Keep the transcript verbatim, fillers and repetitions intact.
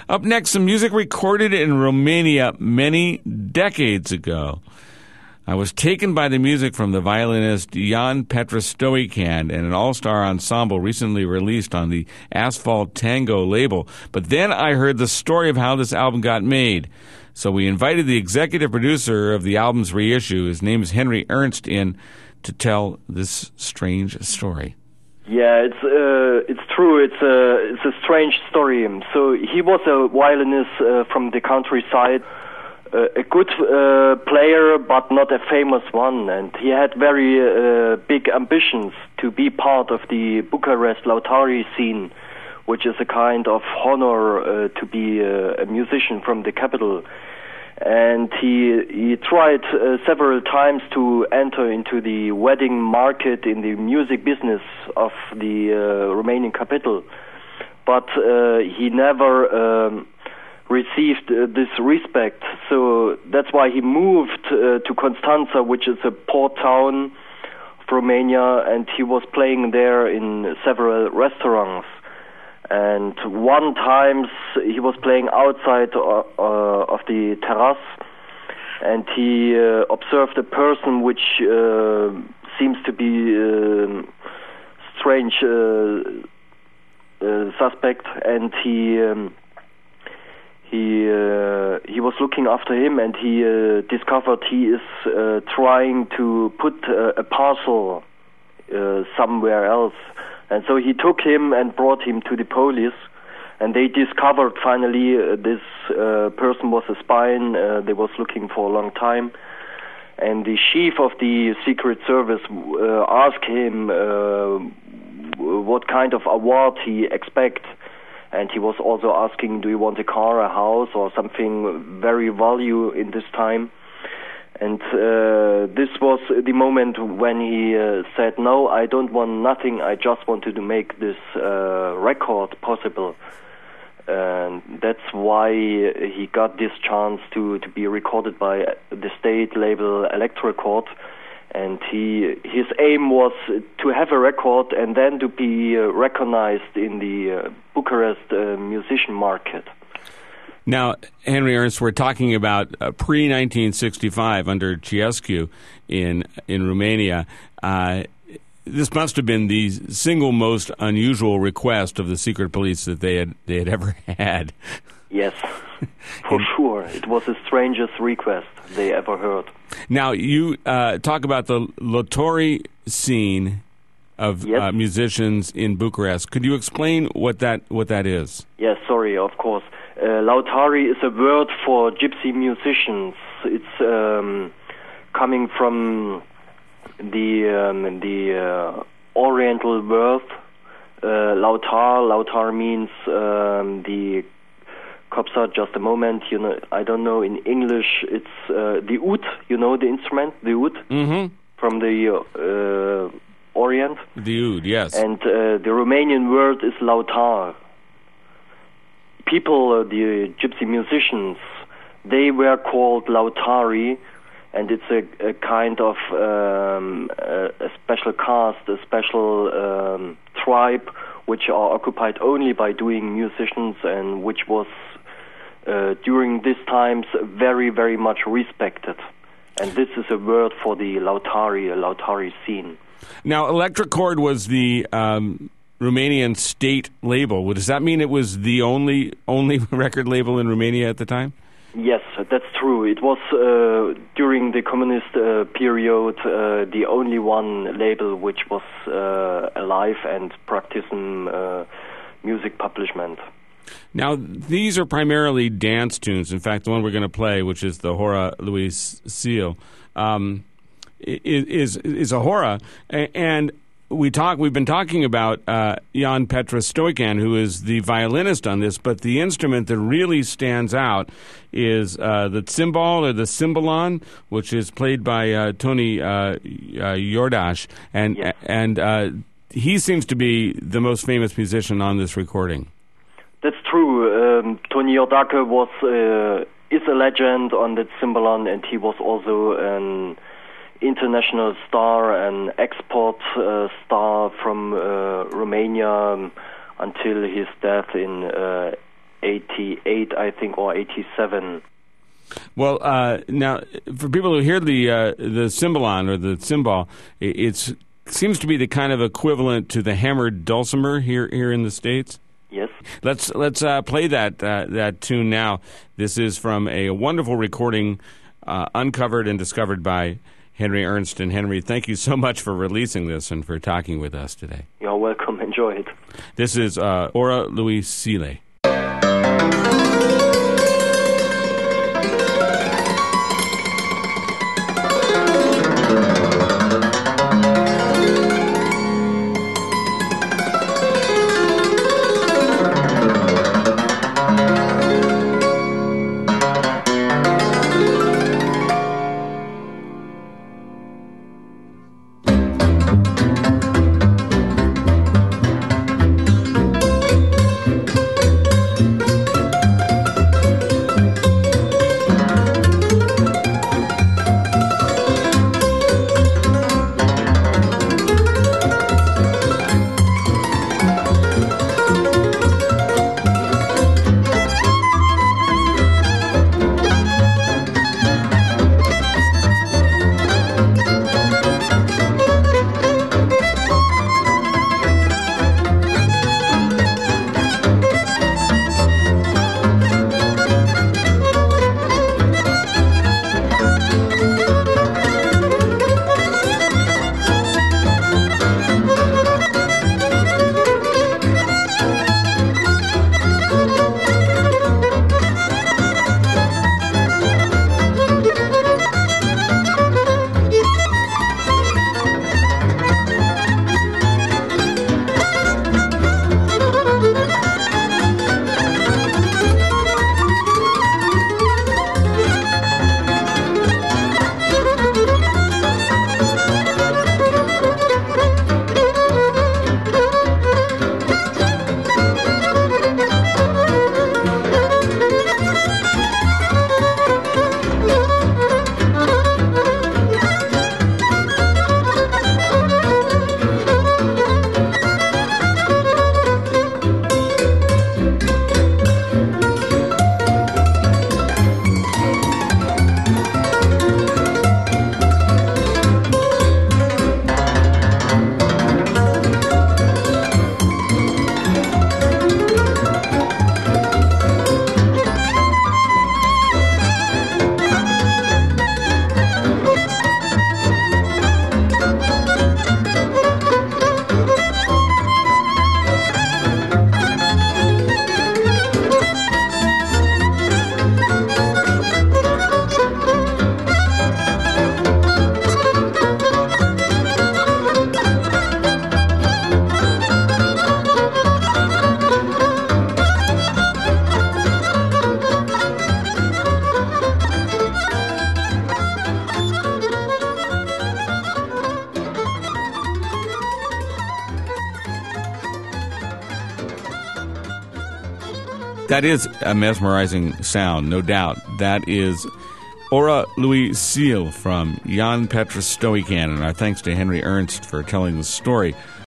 Up next, some music recorded in Romania many decades ago. I was taken by the music from the violinist Jan Petre Stoican and an all-star ensemble recently released on the Asphalt Tango label. But then I heard the story of how this album got made. So we invited the executive producer of the album's reissue, his name is Henry Ernst, in to tell this strange story. Yeah, it's uh, it's true. It's a it's a strange story. So he was a violinist uh, from the countryside. Uh, a good uh, player, but not a famous one, and he had very uh, big ambitions to be part of the Bucharest Lautari scene, which is a kind of honor uh, to be uh, a musician from the capital. And he he tried uh, several times to enter into the wedding market in the music business of the uh, Romanian capital, but uh, he never Um, received uh, this respect. So that's why he moved uh, to Constanța, which is a port town of Romania, and he was playing there in several restaurants. And one time he was playing outside uh, uh, of the terrace, and he uh, observed a person which uh, seems to be uh, strange uh, uh, suspect, and he um, He uh, he was looking after him, and he uh, discovered he is uh, trying to put uh, a parcel uh, somewhere else. And so he took him and brought him to the police, and they discovered finally uh, this uh, person was a spy. Uh, they was looking for a long time. And the chief of the Secret Service uh, asked him uh, what kind of award he expect. And he was also asking, do you want a car, a house, or something very value in this time? And uh, this was the moment when he uh, said, no, I don't want nothing. I just wanted to make this uh, record possible. And that's why he got this chance to, to be recorded by the state label Electrorecord. And he, his aim was to have a record and then to be uh, recognized in the uh, Bucharest uh, musician market. Now, Henry Ernst, we're talking about uh, pre nineteen sixty-five under Ceausescu in in Romania. Uh, this must have been the single most unusual request of the secret police that they had they had ever had. Yes, for sure. It was the strangest request they ever heard. Now, you uh, talk about the Lautari scene of yes. uh, musicians in Bucharest. Could you explain what that what that is? Yes, sorry, of course. Uh, Lautari is a word for gypsy musicians. It's um, coming from the um, the uh, Oriental word uh, Lautar. Lautar means um, the Kopsa, just a moment, you know, I don't know, in English it's uh, the oud, you know the instrument, the oud, mm-hmm. from the uh, Orient. The oud, yes. And uh, the Romanian word is lautar. People, uh, the gypsy musicians, they were called lautari, and it's a, a kind of um, a, a special caste, a special um, tribe, which are occupied only by doing musicians, and which was Uh, during these times very, very much respected. And this is a word for the Lautari, a Lautari scene. Now, Electrorecord was the um, Romanian state label. Does that mean it was the only only record label in Romania at the time? Yes, that's true. It was, uh, during the communist uh, period, uh, the only one label which was uh, alive and practicing uh, music publishment. Now, these are primarily dance tunes. In fact, the one we're going to play, which is the Hora lui Seal, um, is is a hora. And we talk. We've been talking about uh, Jan Petre Stoican, who is the violinist on this. But the instrument that really stands out is uh, the cymbal or the cymbalon, which is played by uh, Tony uh, uh, Jordache, and yes. and uh, he seems to be the most famous musician on this recording. That's true. Um, Tony Jordache was uh, is a legend on that cymbalon, and he was also an international star, an export uh, star from uh, Romania um, until his death in uh, eighty-eight, I think, or eighty-seven. Well, uh, now, for people who hear the uh, the cymbalon or the cymbal, it it's, seems to be the kind of equivalent to the hammered dulcimer here here in the States. Yes. Let's let's uh, play that uh, that tune now. This is from a wonderful recording uh, uncovered and discovered by Henry Ernst. And Henry, thank you so much for releasing this and for talking with us today. You're welcome. Enjoy it. This is uh, Ora Louis Sile. That is a mesmerizing sound, no doubt. That is Ora Louis Sile from Jan Petrus Stoican, and our thanks to Henry Ernst for telling the story